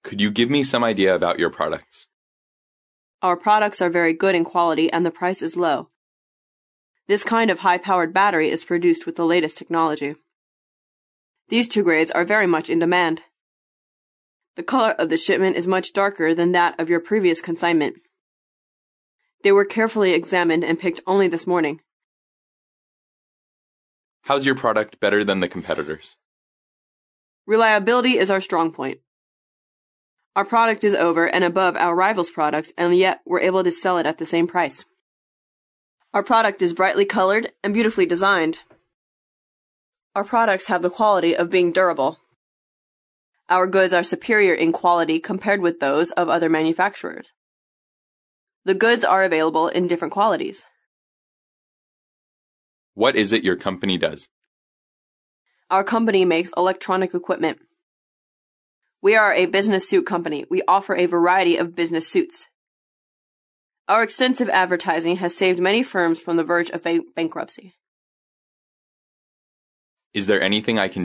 Could you give me some idea about your products? Our products are very good in quality and the price is low. This kind of high-powered battery is produced with the latest technology. These two grades are very much in demand. The color of the shipment is much darker than that of your previous consignment. They were carefully examined and picked only this morning. How's your product better than the competitors? Reliability is our strong point. Our product is over and above our rivals' products, and yet we're able to sell it at the same price. Our product is brightly colored and beautifully designed. Our products have the quality of being durable. Our goods are superior in quality compared with those of other manufacturers. The goods are available in different qualities. What is it your company does? Our company makes electronic equipment. We are a business suit company. We offer a variety of business suits. Our extensive advertising has saved many firms from the verge of bankruptcy. Is there anything I can